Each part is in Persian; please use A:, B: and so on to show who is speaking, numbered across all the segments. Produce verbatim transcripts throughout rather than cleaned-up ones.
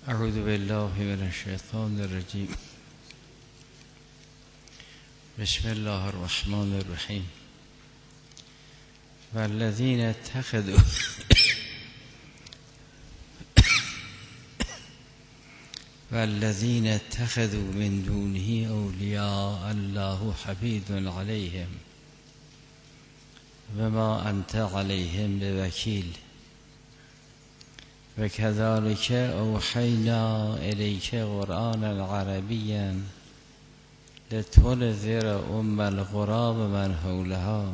A: اعوذ بالله من الشیطان الرجیم. بسم الله الرحمن الرحیم. والذین اتخذوا والذین اتخذوا من دونه اولیاء الله حفیظ علیهم وما انت علیهم بوکیل و کذالک اوحینا الیک قرآنا عربیا لتنذر ام القری و من حولها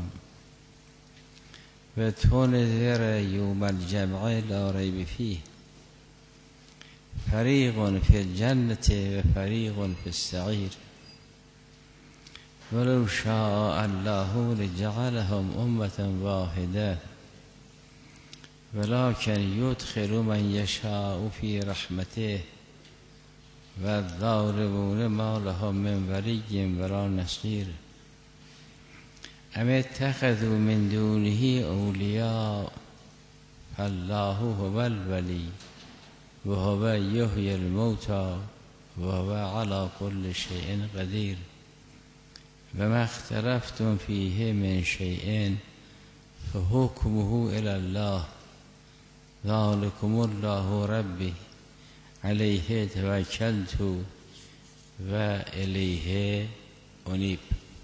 A: و تنذر یوم الجمع لا ریب فیه فریق فی الجنة و فریق فی السعیر ولو شاء الله لجعلهم امة واحده ولكن يدخل من يشاء في رحمته والظالمون ما لهم من ولي ولا نصير ام اتخذوا من دونه اولياء فالله هو الولي وهو يحيي الموتى وهو على كل شيء قدير وما اختلفتم فيه من شيء فحكمه الى الله ذلكم الله ربي علیه توکلت و الیه انیب.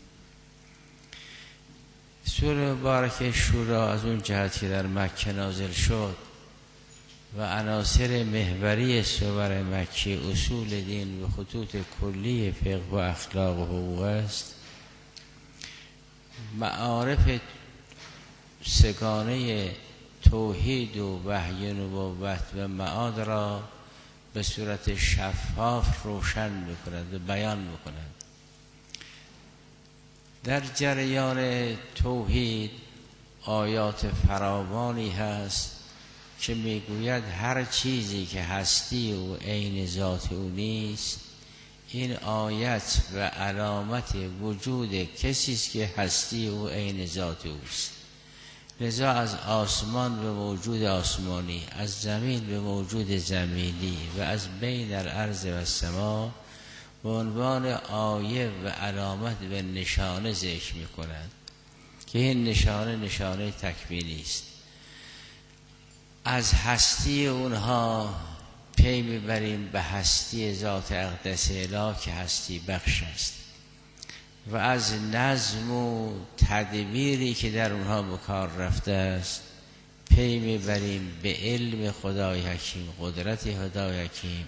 A: سوره مبارکه شورا از اون جهت که در مکه نازل شد و عناصر محوری سور مکی اصول دین و خطوط کلی فقه و اخلاق و حقوق است، معارف سگانه توحید و وحی نبوت و معاد را به صورت شفاف روشن میکند و بیان میکند. در جریان توحید آیات فراوانی هست که میگوید هر چیزی که هستی و عین ذات او نیست، این آیت و علامت وجود کسی است که هستی و عین ذات اوست. لذا از آسمان به موجود آسمانی، از زمین به موجود زمینی و از بین الارض و السما به عنوان آیه و علامت و نشانه ذکر می کند که این نشانه نشانه تکوینی است. از هستی اونها پی میبریم به هستی ذات اقدس اله که هستی بخش است و از نظم و تدبیری که در اونها به کار رفته است پی میبریم به علم خدای حکیم، قدرت خدای حکیم،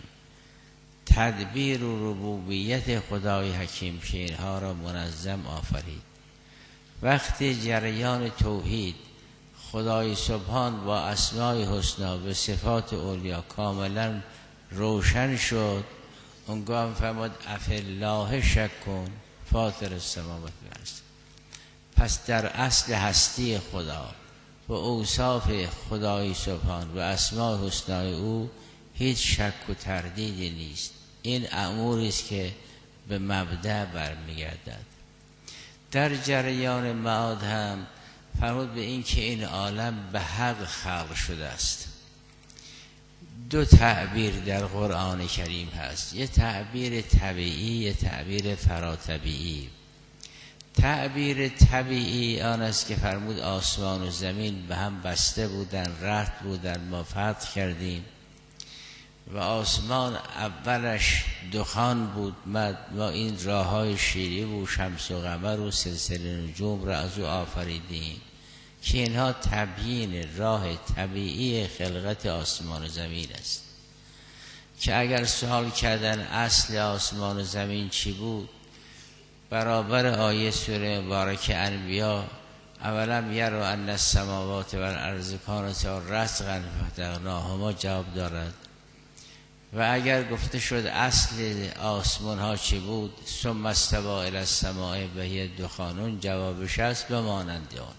A: تدبیر و ربوبیت خدای حکیم که اینها را منظم آفرید. وقتی جریان توحید خدای سبحان با اسمای حسنا و صفات اولیا کاملا روشن شد، اونگاه فرمود افالله شک کن فاطر السماوات والارض. پس در اصل هستی خدا و اوصاف خدای سبحان و اسماء حسنای او هیچ شک و تردیدی نیست. این اموری است که به مبدأ برمیگردد. در جریان معاد هم فرمود به این که این عالم به حق خلق شده است. دو تعبیر در قرآن کریم هست، یه تعبیر طبیعی، یه تعبیر فراتبیعی. تعبیر طبیعی آن است که فرمود آسمان و زمین به هم بسته بودن، رد بودن، ما فتح کردیم و آسمان اولش دخان بود، ما این راه های شیری و شمس و قمر و سلسله نجوم را از او آفریدیم که اینها تبیین راه طبیعی خلقت آسمان و زمین است. که اگر سوال کردن اصل آسمان و زمین چی بود، برابر آیه سوره مبارکه انبیا اولا یرو ان السماوات والارض کانتا رتقا ففتقناهما جواب دارد. و اگر گفته شد اصل آسمان ها چی بود، ثم استوی الی السماء و هی دخان، جوابش است به مانند آن.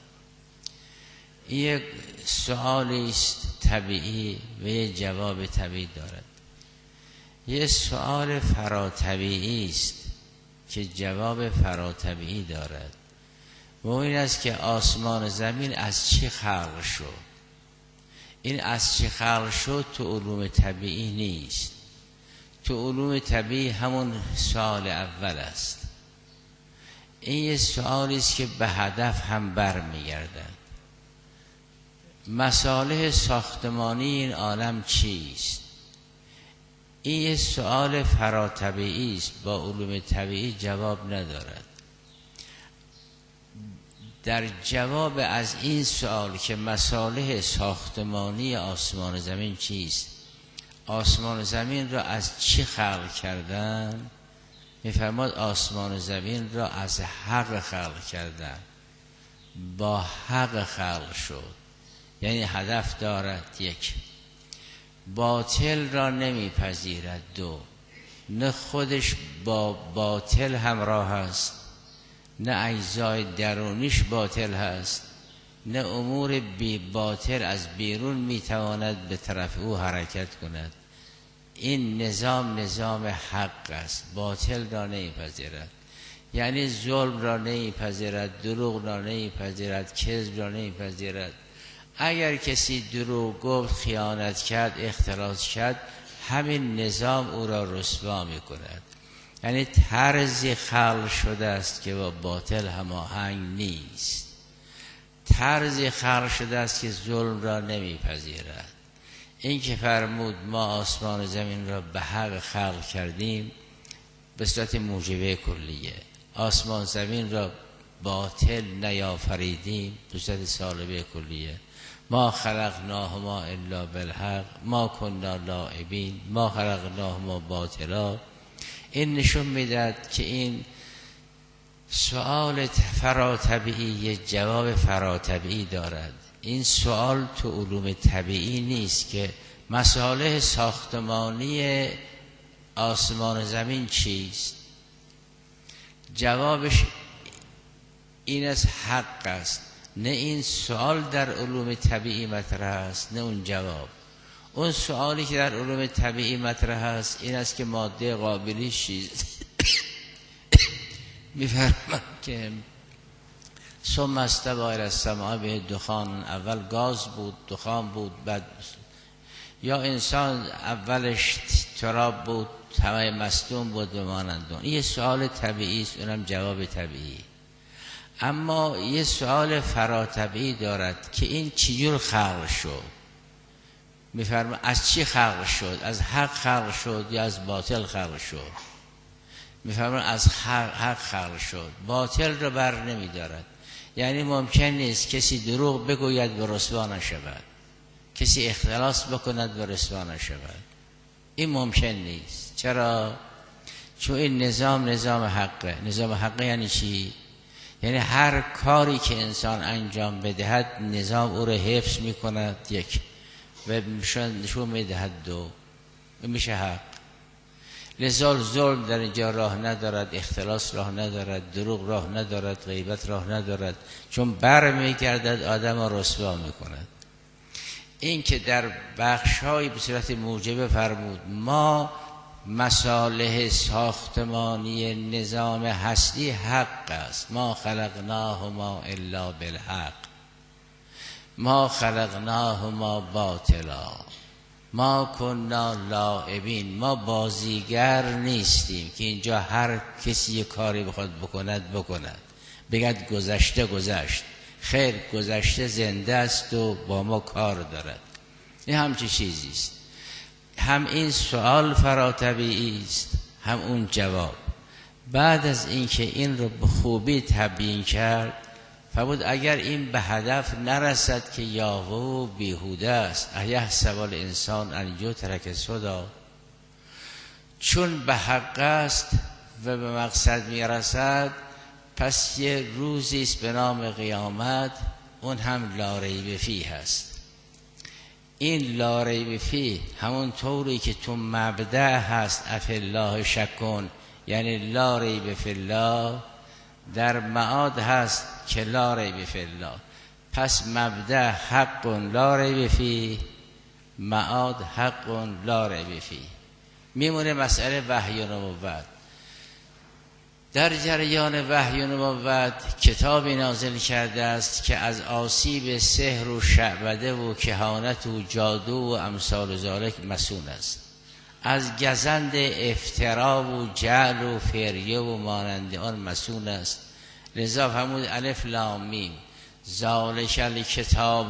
A: یک سؤالی است طبیعی و یک جواب طبیعی دارد. یک سؤال فراتبیعی است که جواب فراتبیعی دارد و این است که آسمان و زمین از چی خلق شد. این از چی خلق شد تو علوم طبیعی نیست، تو علوم طبیعی همون سوال اول است. این یه سوالی است که به هدف هم برمیگردد. مصالح ساختمانی این عالم چیست؟ این یه سوال فراتبیعی است، با علوم طبیعی جواب ندارد. در جواب از این سوال که مصالح ساختمانی آسمان و زمین چیست، آسمان و زمین را از چی خلق کردن؟ میفرماد آسمان و زمین را از حق خلق کردن، با حق خلق شد. یعنی هدف دارد، یک، باطل را نمیپذیرد، دو، نه خودش با باطل همراه است، نه اجزای درونیش باطل هست، نه امور بی باطل از بیرون میتواند به طرف او حرکت کند. این نظام نظام حق است، باطل را نمیپذیرد. یعنی ظلم را نمیپذیرد، دروغ را نمیپذیرد، کذب را نمیپذیرد. اگر کسی دروغ گفت، خیانت کرد، اختلاس کرد، همین نظام او را رسوا میکند. یعنی طرزی خلق شده است که با باطل هماهنگ نیست، طرزی خلق شده است که ظلم را نمیپذیرد. این که فرمود ما آسمان و زمین را به حق خلق کردیم، به صورت موجبه کلیه. آسمان زمین را باطل نیافریدیم، به صورت سالبه کلیه. ما خلقناهما الا بالحق ما کنا لاعبین ما خلقناهما باطلا. این نشون میداد که این سوال فراتبیعی جواب فراتبیعی دارد. این سوال تو علوم طبیعی نیست که مصالح ساختمانی آسمان و زمین چیست، جوابش این از حق است. نه این سوال در علوم طبیعی مطرح است، نه اون جواب. اون سوالی که در علوم طبیعی مطرح است این است که ماده قابلی چیست. میفرماید که ثم استوى الی السماء به دخان، اول گاز بود، دخان بود، بعد یا انسان اولش تراب بود، همه مصدوم بود به مانند اون. این سوال طبیعی است، اونم جواب طبیعی. اما یه سوال فراتبیعی دارد که این چجور خلق شد. میفرماید از چی خلق شد؟ از حق خلق شد یا از باطل خلق شد؟ میفرماید از حق, حق خلق شد، باطل رو بر نمیدارد. یعنی ممکن نیست کسی دروغ بگوید و رسوا نشود، کسی اختلاس بکند و رسوا نشود. این ممکن نیست. چرا؟ چون این نظام نظام حقه. نظام حقه یعنی چی؟ یعنی هر کاری که انسان انجام بدهد نظام او را حفظ میکند، یک، و نشون میدهد، دو، میشه حق. لذا ظلم در اینجا راه ندارد، اختلاس راه ندارد، دروغ راه ندارد، غیبت راه ندارد، چون بر میگردد آدم را رسوا میکند. این که در بخش‌های به صورت موجبه فرمود ما مصالح ساختمانی نظام هستی حق است، ما خلقناهما الا بالحق ما خلقناهما باطلا ما کنا لاعبین. ما بازیگر نیستیم که اینجا هر کسی یه کاری بخواد بکند بکند، بگد گذشته گذشت. خیر، گذشته زنده است و با ما کار دارد. این همچی چیزی است. هم این سوال فراتبیعی است، هم اون جواب. بعد از اینکه این رو به خوبی تبیین کرد، فرمود اگر این به هدف نرسد که یاهو بیهوده است، ایحسب الانسان ان یترک سدی، چون به حق است و به مقصد میرسد، پس یه روزی است به نام قیامت، اون هم لا ریب فیه هست. این لا ریب فیه همون طوری که تو مبدأ هست افی الله شکون، یعنی لا ریب فی الله، در معاد هست که لا ریب فی الله. پس مبدأ حق لا ریب فیه، معاد حق لا ریب فیه. میمونه مسئله وحی و نبوت. در جریان وحی و نبوت کتابی نازل کرده است که از آسیب سحر و شعبده و کهانت و جادو و امثال ذالک مسئول است. از گزند افترا و جعل و فریه و مانند آن مسئول است. لذا فرمود الف لام میم ذالک الکتاب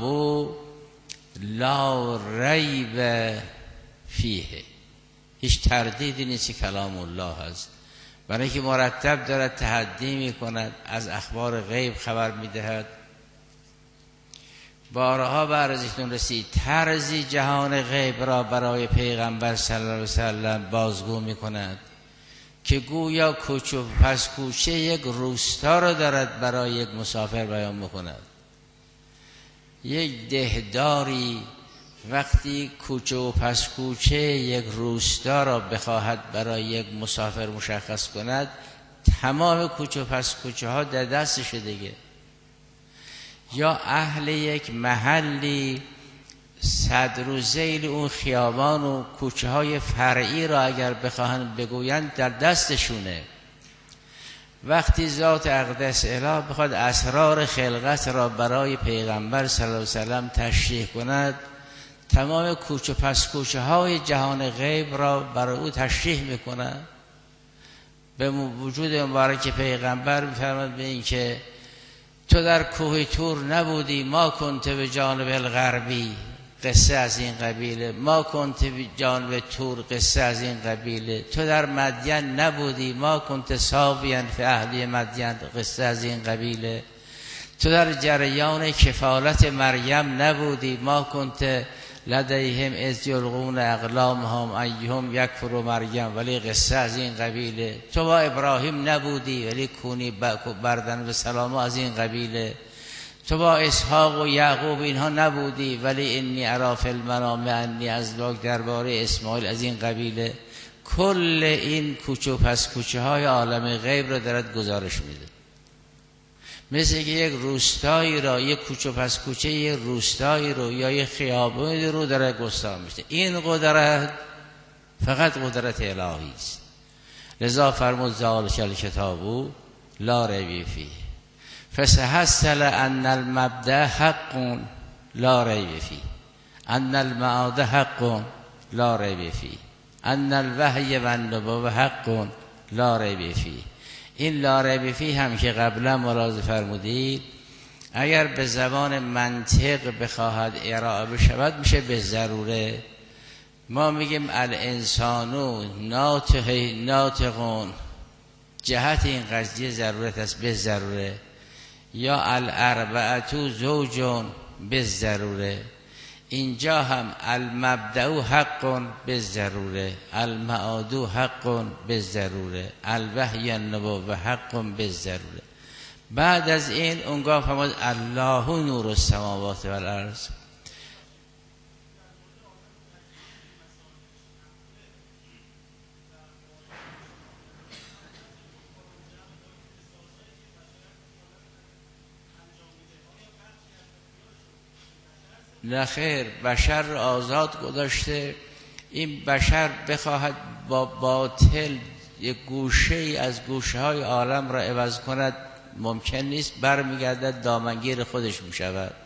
A: لا ریب فیه، هیچ تردیدی نیست که کلام الله است، برای اینکه مرتب دارد تحدی می کند، از اخبار غیب خبر می دهد. بارها به عرضتون رسید طرزی جهان غیب را برای پیغمبر صلی الله علیه وسلم بازگو می کند که گویا کوچه و پس کوچه یک روستا را دارد برای یک مسافر بیان می کند. یک دهداری وقتی کوچه و پس کوچه یک روستا را بخواهد برای یک مسافر مشخص کند، تمام کوچه و پس کوچه ها در دستشه دیگه. یا اهل یک محلی صدر و ذیل اون خیابان و کوچه های فرعی را اگر بخواهند بگویند در دستشونه. وقتی ذات اقدس اله بخواد اسرار خلقت را برای پیغمبر صلی الله علیه وسلم تشریح کند، تمام کوچه پس کوچه های جهان غیب را برای او تشریح میکند. به وجود مبارک پیغمبر میفرماد به این که تو در کوه تور نبودی، ما کنت به جانب الغربی، قصه از این قبیله. ما کنت به جانب تور، قصه از این قبیله. تو در مدین نبودی، ما کنت ساویا فی اهلی مدین، قصه از این قبیله. تو در جریان کفالت مریم نبودی، ما کنت لدیهم اذ یلقون اقلامهم ایهم یکفر مریم، ولی قصه از این قبیله. تو با ابراهیم نبودی ولی کونی بردن به سلام از این قبیله. تو با اسحاق و یعقوب اینها نبودی ولی انی اری فی المنام انی ازواج، درباره اسماعیل از این قبیله. کل این کوچه و پس کوچه های عالم غیب را دارد گزارش میده. مثل که یک روستایی را، یک کوچه پس کوچه یک روستایی رو یا یک خیابانی رو داره گستار میشه. این قدرت فقط قدرت الهی است. لذا فرمود ذالک الکتاب لا ریب فیه فسحصل ان المبدأ حق لا ریب فیه ان المعاد حق لا ریب فیه ان الوحی و النبوة حق لا ریب فیه. این لا ریب فیه هم که قبلا ملاحظه فرمودید اگر به زبان منطق بخواهد ارائه بشود میشه به ضروره. ما میگیم الانسانو ناطق ناطقون، جهت این قضیه ضرورت است به ضروره. یا الاربعه زوجون به ضروره. اینجا هم المبدأ حق به ضروره، المعاد حق به ضروره، الوحی النبوة حق به ضروره. بعد از این اونگاه فرمود الله نور السماوات و الارض. نخیر، بشر آزاد گذاشته. این بشر بخواهد با باطل یک گوشه ای از گوشه های عالم را عوض کند ممکن نیست، برمیگردد دامنگیر خودش میشود.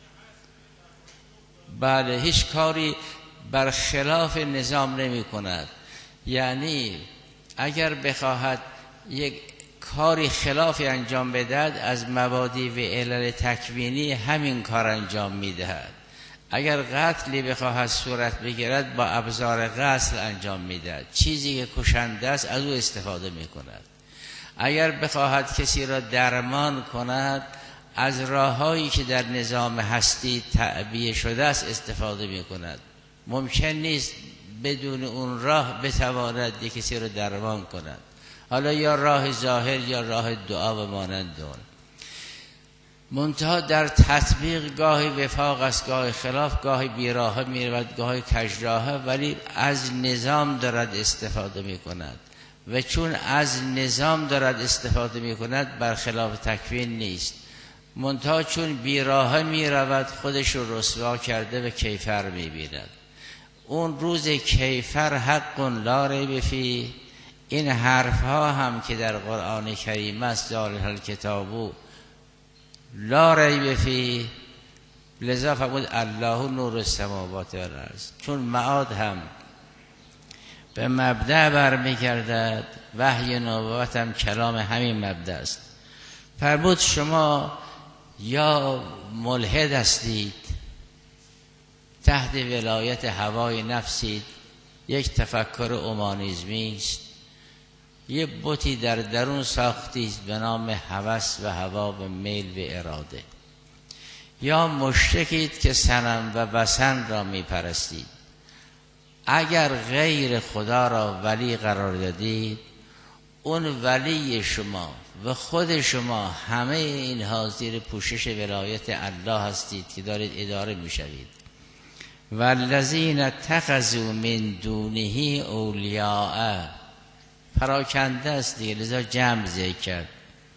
A: بله، هیچ کاری برخلاف نظام نمی کند. یعنی اگر بخواهد یک کاری خلافی انجام بدهد از مبادی و علل تکوینی همین کار انجام میدهد. اگر قتلی بخواهد صورت بگیرد با ابزار قتل انجام میدهد. چیزی که کشنده است از او استفاده میکند. اگر بخواهد کسی را درمان کند از راههایی که در نظام هستی تعبیه شده است استفاده میکند. ممکن نیست بدون اون راه بتواند کسی را درمان کند، حالا یا راه ظاهر یا راه دعا و مانند اون. منتها در تطبیق گاهی وفاق است، گاهی خلاف، گاهی بیراهه میرود، گاهی کجراهه، ولی از نظام دارد استفاده میکند و چون از نظام دارد استفاده میکند برخلاف تکوین نیست. منتها چون بیراهه میرود خودش رو رسوا کرده و کیفر میبیند. اون روز کیفر حق لا ریب فیه. این حرف ها هم که در قرآن کریم است ذالک الکتاب لا ریب فیه، لذا فرمود الله نور السماوات و الارض. چون معاد هم به مبدأ برمیگردد. وحی نبوت هم کلام همین مبدأ است. فرمود شما یا ملحد هستید، تحت ولایت هوای نفسید، یک تفکر اومانیزمی است، یه بتی در درون ساختید به نام هوس و هوا و میل و اراده، یا مشرکید که صنم و وثن را می پرستید. اگر غیر خدا را ولی قرار دادید، اون ولی شما و خود شما همه اینها زیر پوشش ولایت الله هستید که دارید اداره می شوید. والذین اتخذوا من دونه اولیاء، پراکنده است دیگه، لذا جمع ذکر کرد.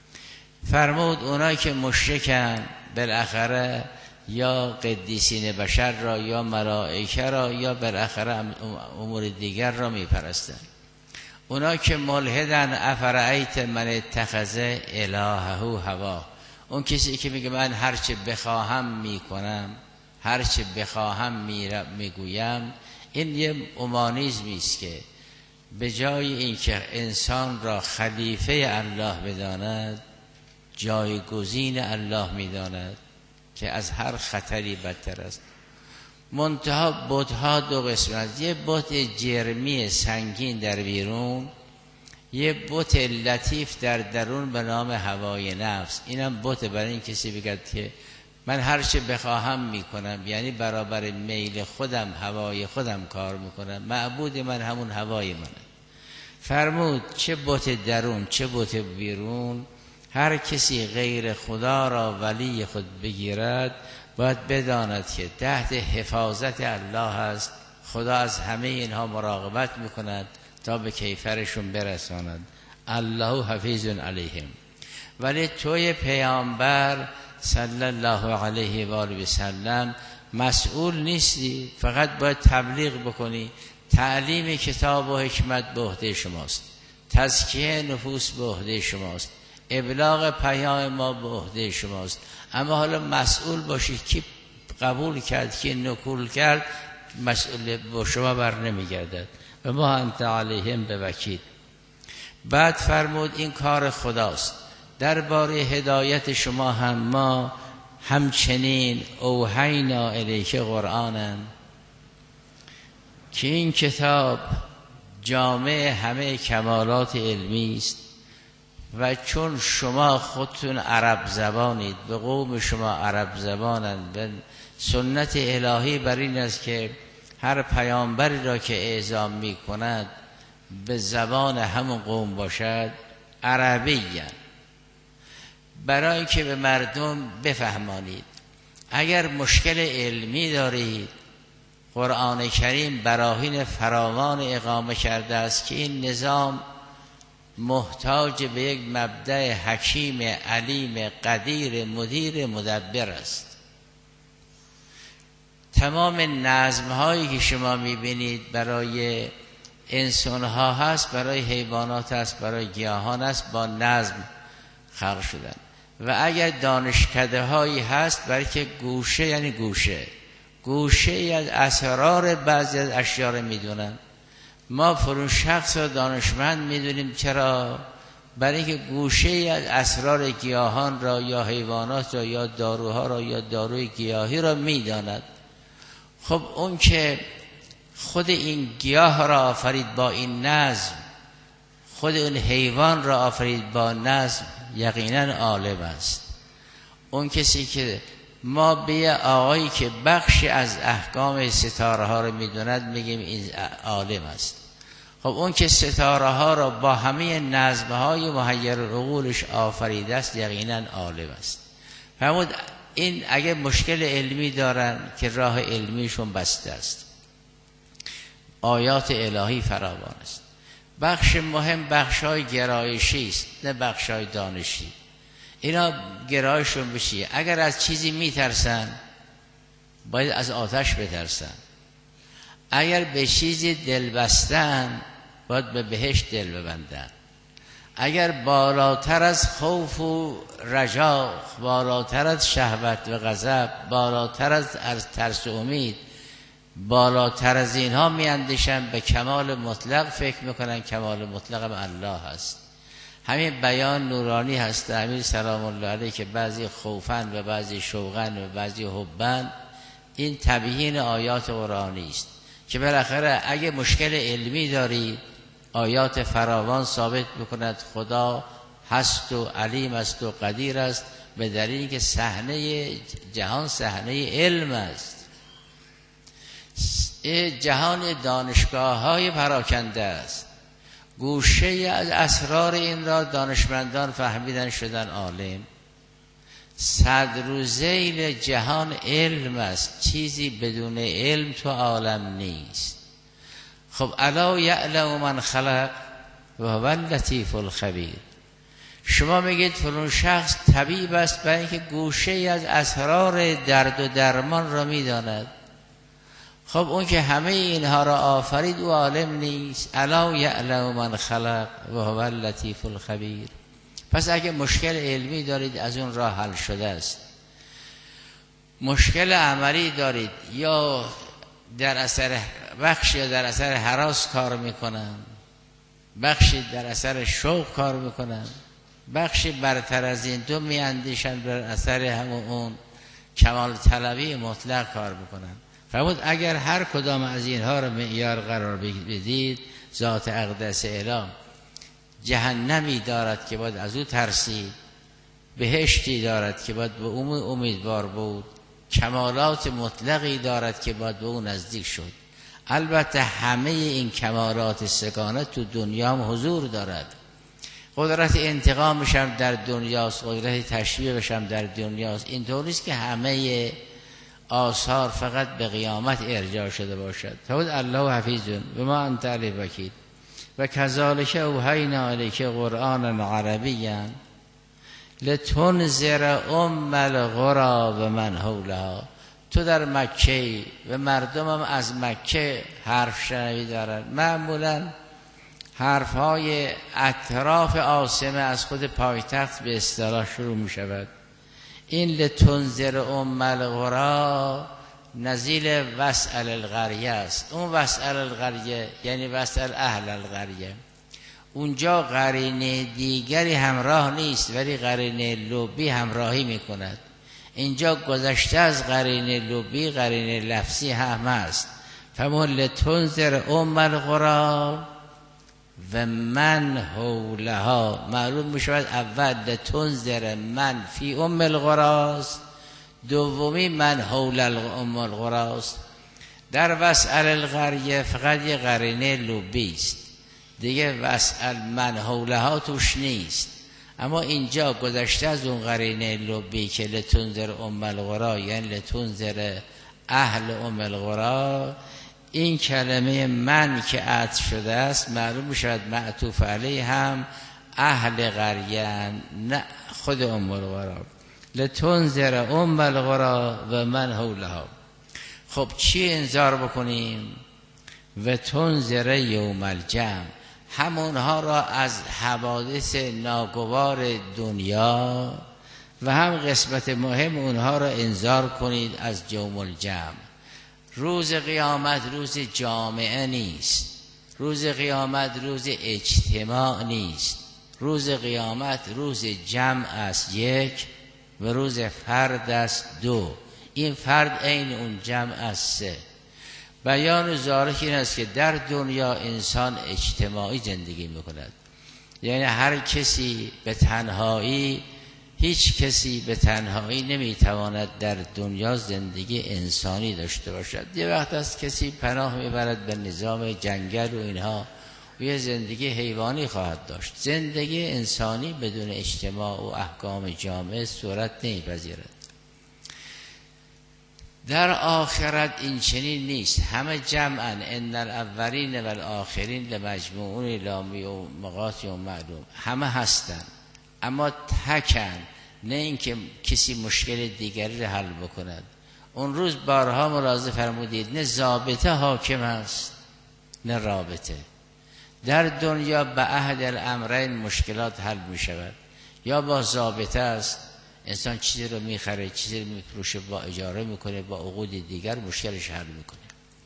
A: فرمود اونایی که مشرکن بالاخره یا قدیسین بشر را یا ملائکه را یا بالاخره امور دیگر را می پرستن. اونا که ملحدن، افرأیت من اتخذ الهه هوا، اون کسی که میگه من هرچه بخواهم میکنم، هرچه بخواهم میگویم، این یه اومانیزمی است که به جای اینکه انسان را خلیفه الله بداند، جایگزین الله میداند که از هر خطری بدتر است. منتها بت‌ها دو قسم است، یه بت جرمی سنگین در بیرون، یه بت لطیف در درون به نام هوای نفس. اینم بت برای این کسی بگد که من هر چه بخواهم میکنم، یعنی برابر میل خودم، هوای خودم کار میکنم، معبود من همون هوای منه. فرمود چه بت درون چه بت بیرون، هر کسی غیر خدا را ولی خود بگیرد، باید بداند که تحت حفاظت الله است. خدا از همه اینها مراقبت میکند تا به کیفرشون برساند. الله حفیظ علیهم. ولی توی پیامبر صلی الله علیه و آله و سلم مسئول نیستی، فقط باید تبلیغ بکنی. تعلیم کتاب و حکمت به عهده شماست، تزکیه نفوس به عهده شماست، ابلاغ پیام ما به عهده شماست. اما حالا مسئول باشید کی قبول کرد کی نکول کرد، مسئول با شما بر نمیگردد. و ما انت علیهم بوکیل. بعد فرمود این کار خداست. درباره هدایت شما هم ما همچنین اوحینا الیک قرآنن، که این کتاب جامع همه کمالات علمی است. و چون شما خودتون عرب زبانید، به قوم شما عرب زبانند، به سنت الهی بر این است که هر پیامبری را که اعزام می کند به زبان همون قوم باشد، عربی، برای که به مردم بفهمانید. اگر مشکل علمی دارید، قرآن کریم براهین فراوان اقامه کرده است که این نظام محتاج به یک مبدأ حکیم علیم قدیر مدیر مدبر است. تمام نظم هایی که شما میبینید برای انسان ها هست، برای حیوانات هست، برای گیاهان هست، با نظم خلق شدن. و اگر دانشکده هایی هست برای که گوشه، یعنی گوشه گوشه از اسرار بعضی از اشیاء رو میدونن. ما فرون شخص و دانشمند میدونیم. چرا؟ برای اینکه گوشه از اسرار گیاهان را یا حیوانات را یا داروها را یا داروی گیاهی را میداند. خب اون که خود این گیاه را آفرید با این نظم، خود اون حیوان را آفرید با نظم، یقینا عالم است. اون کسی که ما به آقایی که بخشی از احکام ستاره ها رو میدوند میگیم این عالم است. خب اون که ستاره ها را با همه نظم های محیر العقولش آفریده است، یقینا عالم است. فرمود این اگه مشکل علمی دارن که راه علمیشون بسته است. آیات الهی فراوان است. بخش مهم بخش های گرایشی است، نه بخش های دانشی. اینا گرایشون بشی. اگر از چیزی میترسن باید از آتش بترسن. اگر به چیزی دل بستن باید به بهشت دل ببندن. اگر بالاتر از خوف و رجا، بالاتر از شهوت و غضب، بالاتر از ترس و امید بالاتر از اینها میاندیشن، به کمال مطلق فکر میکنن، کمال مطلق هم الله هست. همین بیان نورانی هست امیر سلام الله علیه که بعضی خوفن و بعضی شوقن و بعضی حبن. این تبیین آیات قرآنی است که بالاخره اگه مشکل علمی دارید آیات فراوان ثابت میکند خدا هست و علیم است و قدیر است، به دلیلی که صحنه جهان صحنه علم است. جهان دانشگاه های پراکنده است. گوشه از اسرار این را دانشمندان فهمیدن شدن عالم. صد روزه جهان علم است، چیزی بدون علم تو عالم نیست. خب الا یعلم من خلق و هو اللطیف الخبیر. شما میگید فلان شخص طبیب است برای اینکه گوشه از اسرار درد و درمان را میداند. خب اون که همه اینها را آفرید او عالم نیست؟ الا یعلم من خلق و هو اللطیف الخبیر. پس اگه مشکل علمی دارید از اون راه حل شده است. مشکل عملی دارید یا در اثر بخشی یا در اثر هراس کار میکنن، بخشی در اثر شوق کار میکنن، بخشی برتر از این دو میاندیشن بر اثر همون اون کمال طلبی مطلق کار میکنن. فرمود اگر هر کدام از اینها رو معیار قرار بدید، ذات اقدس اعلام جهنمی دارد که باید از او ترسید، بهشتی دارد که باید به او امیدوار بود، کمالات مطلقی دارد که باید به او نزدیک شد. البته همه این کمالات سگانه تو دنیا هم حضور دارد. قدرت انتقام بشم در دنیاست، قدرت تشبیه بشم در دنیاست. اینطور نیست که همه آثار فقط به قیامت ارجاع شده باشد. فقط الله حفیظون و ما انت علی وکیل و کذالک اوحینا الیک قرآنا عربیا لتنذر ام القری و من حولها. تو در مکه و مردم هم از مکه حرف شنوی دارن. معمولا حرف های اطراف عاصمه از خود پایتخت به اصطلاح شروع می شود. این لتنذر ام القری نزیل وسأل القریه است. اون وسأل القریه یعنی وسأل اهل القریه. اونجا قرینه دیگری همراه نیست ولی قرینه لبی همراهی می کند. اینجا گذشته از قرینه لبی قرینه لفظی هم است. فمون لتنذر ام القری و من حولها. معلوم می شود اول لتنذر من فی ام القراست، دومی من حول ام القراست. در وسأل القریه فقط یه قرینه لبی است دیگه، وسأل من حولها توش نیست. اما اینجا گذشته از اون قرینه لبی که لتنذر ام القری یعنی لتنذر اهل ام القری، این کلمه من که عطف شده است معلوم میشود معطوف علیه هم اهل قریه، نه خود ام القری. لتنذر ام القری و من حولها. خب چی انذار بکنیم؟ و تنذر یوم الجمع. همونها را از حوادث ناگوار دنیا و هم قسمت مهم اونها را انذار کنید از یوم الجمع. روز قیامت روز جامعه نیست، روز قیامت روز اجتماع نیست، روز قیامت روز جمع است یک و روز فرد است دو. این فرد عین اون جمع است سه. بیان ظاهر این است که در دنیا انسان اجتماعی زندگی میکند، یعنی هر کسی به تنهایی، هیچ کسی به تنهایی نمیتواند در دنیا زندگی انسانی داشته باشد. یه وقت است کسی پناه میبرد به نظام جنگل و اینها و یه زندگی حیوانی خواهد داشت. زندگی انسانی بدون اجتماع و احکام جامعه صورت نمیپذیرد. در آخرت این چنین نیست. همه جمعن، ان الاولین و الاخرین لمجموعون الی میقات یوم معلوم. همه هستن اما تکن، نه اینکه کسی مشکل دیگری را حل بکند. اون روز بارها ملاحظه فرمودید نه ضابطه حاکم است نه رابطه. در دنیا به عهد الامرین مشکلات حل می شود. یا با ضابطه است، انسان چیزی رو میخره، چیزی رو میفروشه، با اجاره میکنه، با عقود دیگر مشکلش حل میکنه.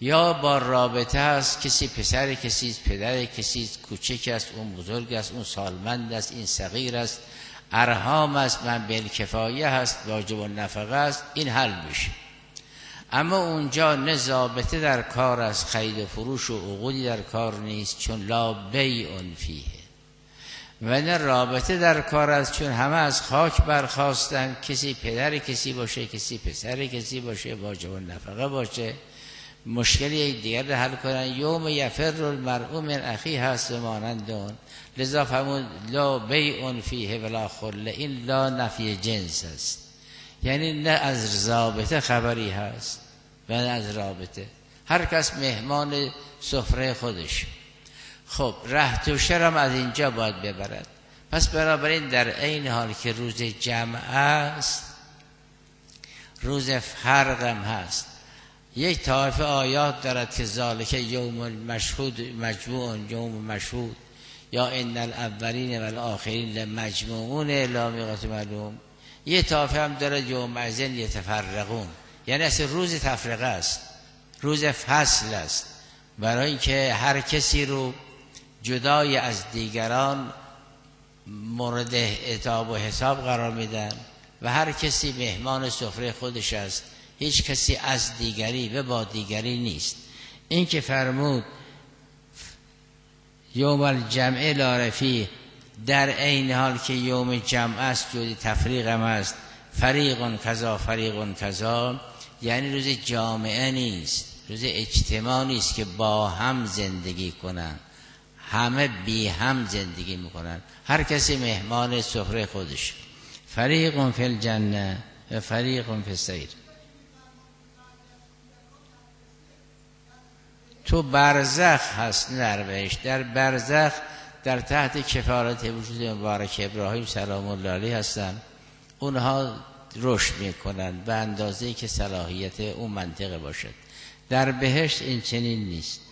A: یا با رابطه است، کسی پسر کسی است، پدر کسی است، کوچک است، اون بزرگ است، اون سالمند است، این صغیر است، ارحام است، من بالکفایه هست، واجب النفقه است، این حل میشه. اما اونجا نه ضابطه در کار است، خرید و فروش و عقودی در کار نیست، چون لا بیع فیه، و نه رابطه در کار است، چون همه از خاک برخاستن، کسی پدر کسی باشه، کسی پسر کسی باشه، واجب النفقه باشه، مشکلی دیگر رو حل کنن. یوم یفر المرء من اخیه هست و مانند اون، لذا فرمود لا بیع فیه ولا خله، این لا نفی جنس است، یعنی نه از ضابطه خبری هست و نه از رابطه، هر کس مهمان سفره خودش. خب رهط و شرم از اینجا باید ببرد. پس بنابراین در عین حال که روز جمع است، روز فرقم هست. یک طایفه آیات دارد که ذالک یوم مشهود مجموع یوم مشهود، یا ان الاولین و الاخرین لمجموعون الی میقات معلوم. یک طایفه هم دارد یوم ازن یتفرقون، یعنی اصلا روز تفرقه است، روز فصل است، برای اینکه هر کسی رو جدای از دیگران مورد عتاب و حساب قرار میدن و هر کسی مهمان سفره خودش است، هیچ کسی از دیگری و با دیگری نیست. این که فرمود یوم الجمع لا رفیع، در عین حال که یوم جمع است جوری تفریق هم است، فریقون کذا فریقون کذا، یعنی روز جامعه نیست، روز اجتماع نیست که با هم زندگی کنن، همه بی هم زندگی میکنن، هر کسی مهمان سفره خودش. فریقون فی الجنه و فریقون فی السعیر. تو برزخ هست، نه در بهشت. در برزخ در تحت کفارت وجود مبارک ابراهیم سلام الله علیه هستن، اونها رشد میکنن به اندازه‌ای که صلاحیت اون منطقه باشد. در بهشت این چنین نیست.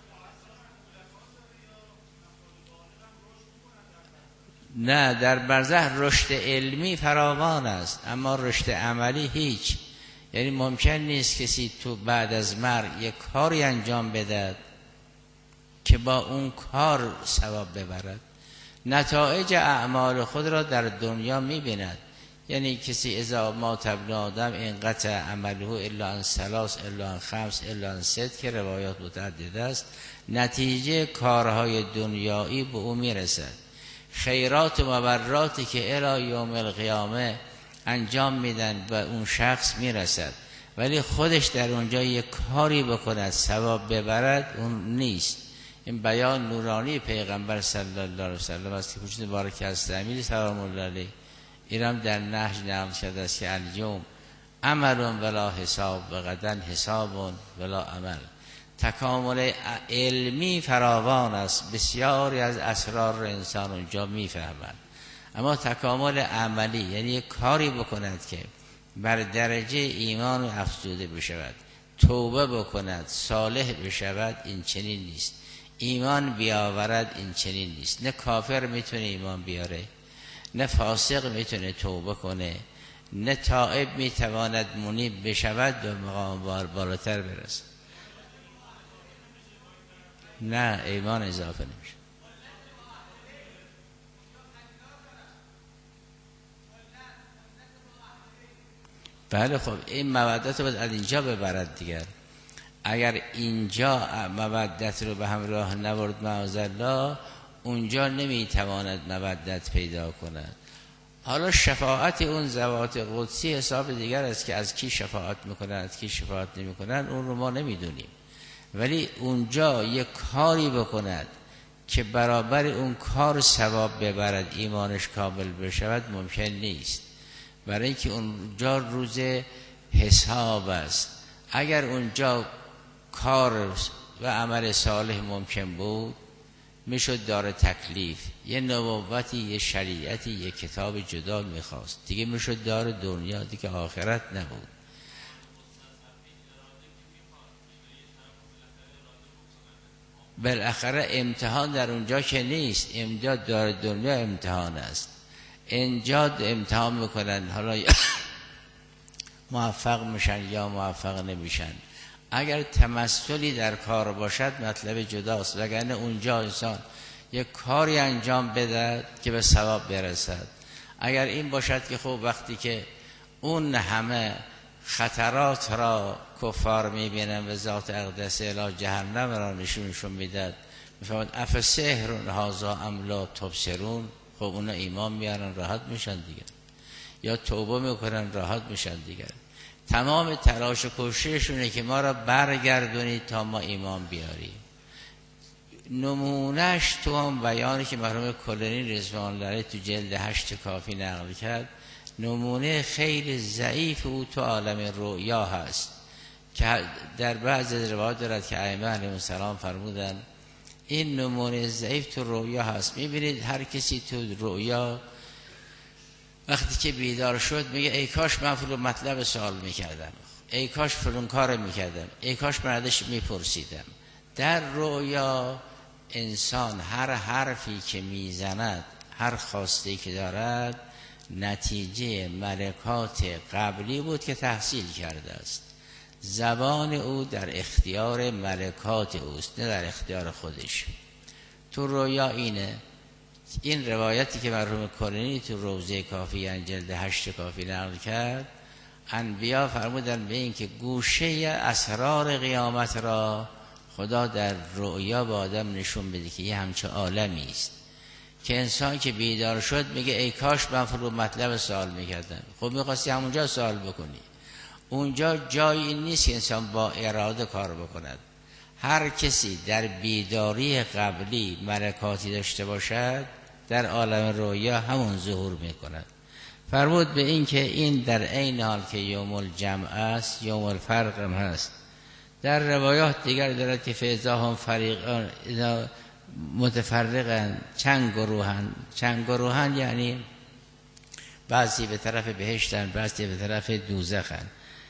A: نه، در برزخ رشد علمی فراوان است، اما رشد عملی هیچ. یعنی ممکن نیست کسی تو بعد از مرگ یک کاری انجام بده که با اون کار ثواب ببرد. نتایج اعمال خود را در دنیا می‌بیند. یعنی کسی اذا مات ابن آدم انقطع عمله الا عن ثلاث الا عن خمس الا عن ست، که روایات متعدد است، نتیجه کارهای دنیایی به او میرسد. خیرات و مبراتی که الی یوم القیامه انجام میدن به اون شخص میرسد، ولی خودش در اونجا یک کاری بکند ثواب ببرد، اون نیست. این بیان نورانی پیغمبر صلی الله علیه و سلم است که وجود مبارک است امیر سلام الله علیه ایرام در نهج نقل شده است که الیوم عمل ولا حساب و غدا حساب ولا عمل. تکامل علمی فراوان است، بسیاری از اسرار رو انسان اونجا میفهمد، اما تکامل عملی یعنی یک کاری بکند که بر درجه ایمان افزوده بشود، توبه بکند، صالح بشود، این چنین نیست. ایمان بیاورد، این چنین نیست. نه کافر میتونه ایمان بیاره، نه فاسق میتونه توبه کنه، نه تائب میتواند منیب بشود به مقام بار بالاتر برسه. نه، ایمان اضافه نمیشه. بله خب این مودت رو باید از اینجا ببرد دیگر. اگر اینجا مودت رو به همراه نبرد معاذالله، اونجا نمیتواند مودت پیدا کند. حالا شفاعت اون ذوات قدسی حساب دیگر است که از کی شفاعت میکنن از کی شفاعت نمیکنن، اون رو ما نمیدونیم، ولی اونجا یک کاری بکند که برابر اون کار ثواب ببرد، ایمانش کامل بشود، ممکن نیست، برای اینکه اونجا روز حساب است. اگر اونجا کار و عمل صالح ممکن بود، میشد دار تکلیف، یه نبوتی، یه شریعتی، یه کتاب جدا میخواست، دیگه میشد دار دنیا، دیگه آخرت نبود. بالاخره امتحان در اونجا که نیست، اینجا دار دنیا امتحان است. اینجا امتحان میکنن، حالا موفق میشن یا موفق نمیشن. اگر تمثلی در کار باشد مطلب جداست، وگرنه اونجا انسان یک کاری انجام بده که به ثواب برسد. اگر این باشد که خب وقتی که اون همه خطرات را کفار میبینن و ذات اقدس اله جهنم را نشونشون میداد، میفهمد افسحر هذا ام لا تبصرون، خب اونا ایمان میارن راحت میشن دیگه، یا توبه میکنن راحت میشن دیگه. تمام تلاش و کوشششونه که ما را برگردونید تا ما ایمان بیاریم. نمونهش تو هم بیانی که مرحوم کلینی رضوان الله علیه تو جلد هشت کافی نقل کرد، نمونه خیلی ضعیف او تو عالم رؤیا هست که در بعض روایات دارد که ائمه علیهم السلام فرمودن این نمونه ضعیف تو رؤیا هست. میبینید هر کسی تو رؤیا وقتی که بیدار شد میگه ای کاش من فلان مطلب سوال میکردم، ای کاش فلان کار میکردم، ای کاش من ازش میپرسیدم. در رؤیا انسان هر حرفی که میزند، هر خواسته که دارد، نتیجه ملکات قبلی بود که تحصیل کرده است. زبان او در اختیار ملکات اوست، نه در اختیار خودش. تو رویا اینه. این روایتی که مرحوم کلینی تو روضه کافی جلد هشت کافی نقل کرد، انبیا فرمودن به این که گوشه اسرار قیامت را خدا در رؤیا به آدم نشون بده که یه همچه عالمی است که انسان که بیدار شد میگه ای کاش من فلان مطلب سوال میکردم. خب میخواستی همونجا سوال بکنی. اونجا جایی نیست که انسان با اراده کار بکند. هر کسی در بیداری قبلی ملکاتی داشته باشد در عالم رؤیا همون ظهور میکند. فرمود به این که این در عین حال که یوم الجمع است یوم الفرق هم هست. در روایات دیگر دارد که فیضا هم فریقان متفرقن، چند گروهن. چند گروهن یعنی بعضی به طرف بهشتن، بعضی به طرف دوزخن.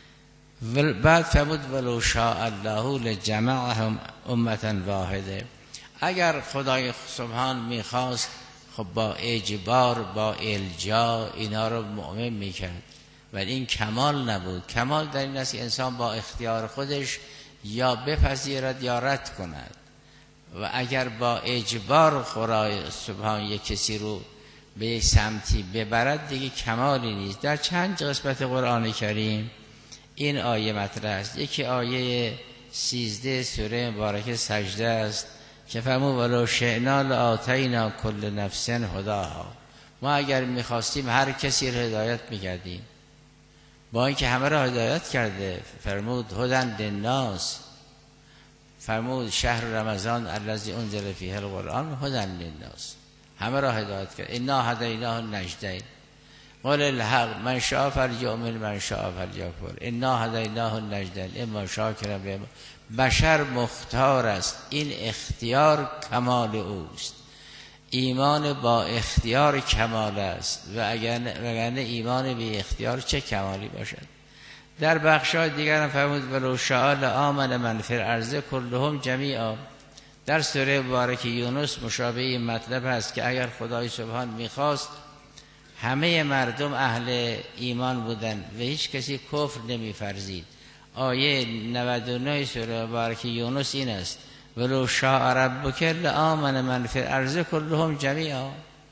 A: بعد فرمود ولو شاء الله لجمعهم امتا واحده. اگر خدای سبحان میخواست خب با اجبار، با الجا اینا رو مؤمن میکرد، ولی این کمال نبود. کمال در این است که انسان با اختیار خودش یا بپذیرد یا رد کند. و اگر با اجبار خدای سبحان یک کسی رو به یک سمتی ببرد دیگه کمالی نیست. در چند قسمت قرآن کریم این آیه مطرح است. یکی آیه سیزده سوره مبارکه سجده است که فرمود ولو شئنا لآتینا کل نفس هداها. ما اگر میخواستیم هر کسی رو هدایت میکردیم، با اینکه همه را هدایت کرده. فرمود هدن للناس، فرمود شهر رمضان الذی انزل فیه القرآن هدن للناس، همه را هدایت کرد. انا هدیناه النجدین قل الحق من شاء فلیؤمن من شاء فلیکفر انا هدیناه النجدین اما شاکرا و اما. بشر مختار است. این اختیار کمال اوست. ایمان با اختیار کمال است و اگر ایمان به اختیار چه کمالی باشد. در بخشای دیگر هم فرمود ولو شاء لآمن من فی الارض کلهم جمیعا. در سوره مبارکه یونس مشابه این مطلب هست که اگر خدای سبحان میخواست همه مردم اهل ایمان بودن و هیچ کسی کفر نمی‌فرزید. آیه نود و نه سوره مبارکه یونس این است ولو شاء ربک لآمن من فی الارض کلهم جمیعا.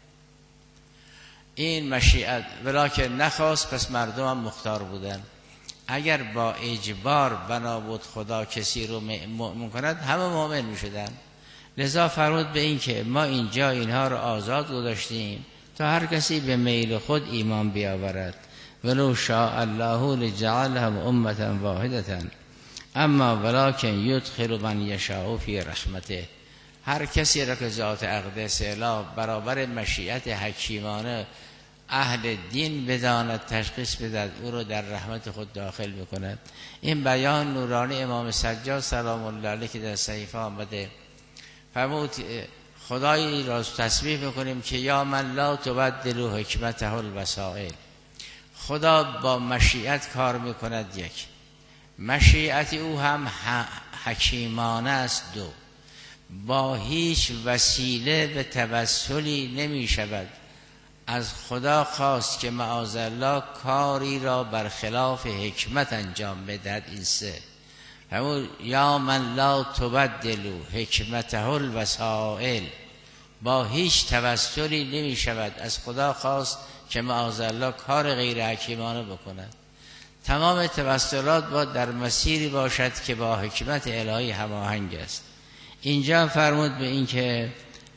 A: این مشیت ولکن نخواست، پس مردم هم مختار بودن. اگر با اجبار بنا بود خدا کسی رو مؤمن کند همه مؤمن میشدن. لذا فرمود به این که ما اینجا اینها رو آزاد گذاشتیم تا هر کسی به میل خود ایمان بیاورد. ولو شاء الله لجعلهم امة واحدة اما ولکن یدخل من یشاء فی رحمته. هر کسی را که ذات اقدس اله برابر مشیت حکیمانه اهل دین بداند، تشخیص بدهد، او رو در رحمت خود داخل میکند. این بیان نورانی امام سجاد سلام الله علیه که در صحیفه آمده فرمود خدایی را تسبیح میکنیم که یا من لا تبدل حکمته الوسائل. خدا با مشیت کار میکند. یک، مشیت او هم حکیمانه است. دو، با هیچ وسیله به توسلی نمی شود. از خدا خواست که معاذالله کاری را برخلاف حکمت انجام بدهد. این سه. همون یا من لا تبدلو حکمته الوسائل، با هیچ توسلی نمی شود از خدا خواست که معاذالله کار غیر حکیمانه بکند. تمام توسلات باید در مسیری باشد که با حکمت الهی هماهنگ است. اینجا فرمود به این که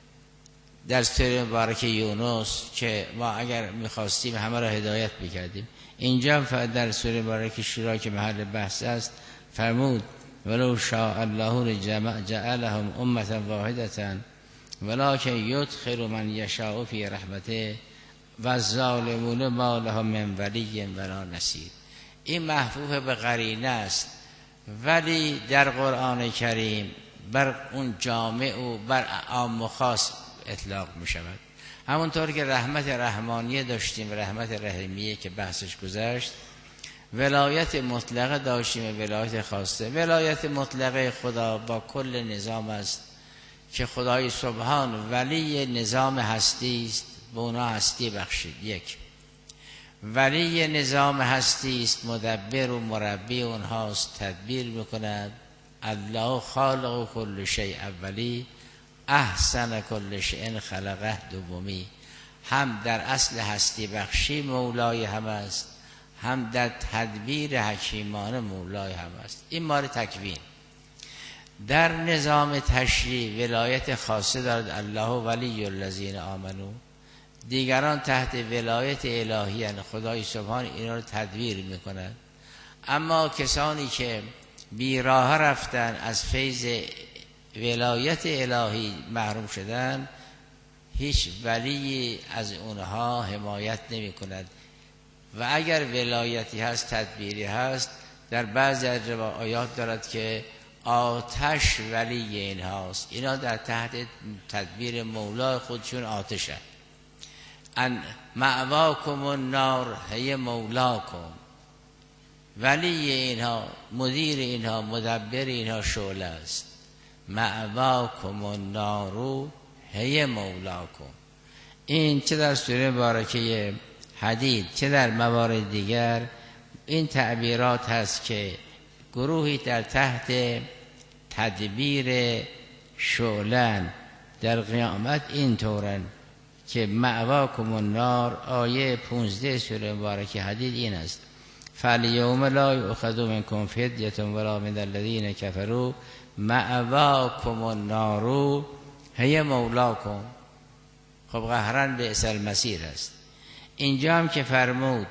A: در سوره مبارکه یونس که ما اگر میخواستیم همه را هدایت بکردیم، اینجا در سوره مبارکه شورا که محل بحث است فرمود ولو شاء الله لجمع جعلهم امة واحدة ولکن یدخل من یشاء فی رحمته و الظالمون ما لهم من ولی ولا نصیر. این محفوظ به قرینه است، ولی در قرآن کریم بر اون جامع و بر عام و خاص اطلاق می شود. همونطور که رحمت رحمانیه داشتیم و رحمت رحیمیه که بحثش گذشت، ولایت مطلقه داشتیم و ولایت خاصه. ولایت مطلقه خدا با کل نظام است که خدای سبحان ولی نظام هستی است، به اونا هستی بخشید. یک ولی نظام هستی است، مدبر و مربی اونهاست، تدبیر میکند. الله خالق کل شیء اولی احسن کل شیء خلقه دومی. هم در اصل هستی بخشی مولای هم است، هم در تدبیر حکیمانه مولای هم است. این مال تکوین. در نظام تشریع ولایت خاصه دارد الله ولی الذین آمنو، دیگران تحت ولایت الهی ان خدای سبحان اینا رو تدبیر میکند. اما کسانی که بیراه رفتن از فیض ولایت الهی محروم شدن، هیچ ولی از اونها حمایت نمی کند. و اگر ولایتی هست تدبیری هست، در بعضی از آیات دارد که آتش ولی اینهاست، اینا در تحت تدبیر مولا خودشون آتشه. ان مأواکم النار هی مولاکم، ولی اینها، مدیر اینها، مدبر اینها شعله است. مأواکم النار هی مولاکم. این چه در سوره مبارکه حدید چه در موارد دیگر این تعبیرات هست که گروهی در تحت تدبیر شعلن در قیامت این طورن که مأواکم النار. آیه پونزده سوره مبارکه حدید این است فالیوم لا یؤخذ منکم فدیة ولا من الذین کفروا مأواکم النار هی مولاکم. خب قهرن بئس المصیر است. اینجا هم که فرمود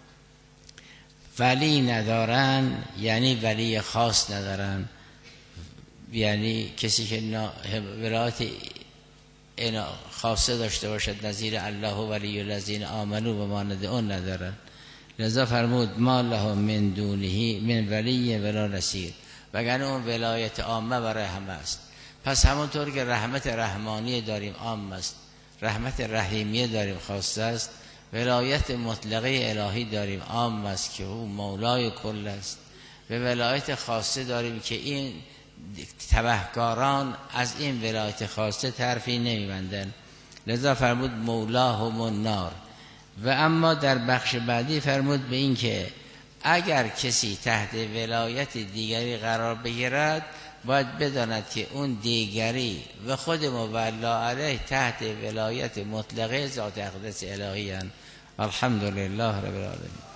A: ولی ندارن، یعنی ولی خاص ندارن، یعنی کسی که ولایت خاصه داشته باشد نظیر الله ولی الذین آمنو و مانند اون ندارن. لذا فرمود ما لهم من دونه من ولی ولا نصیر، وگرنه اون ولایت عامه برای همه است. پس همونطور که رحمت رحمانیه داریم عام است، رحمت رحیمیه داریم خاصه است، ولایت مطلقه الهی داریم عام است که او مولای کل است. به ولایت خاصه داریم که این تبهکاران از این ولایت خاصه طرفی نمیبندن. لذا فرمود مولاهم النار. و اما در بخش بعدی فرمود به این که اگر کسی تحت ولایت دیگری قرار بگیرد، باید بداند که اون دیگری و خود مولا علیه تحت ولایت مطلقه ذات اقدس الهی هستند. الحمدلله رب العالمین.